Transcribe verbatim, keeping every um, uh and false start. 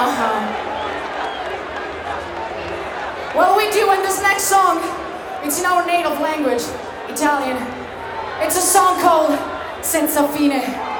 Uh-huh. What we do in this next song, it's in our native language, Italian. It's a song called Senza fine.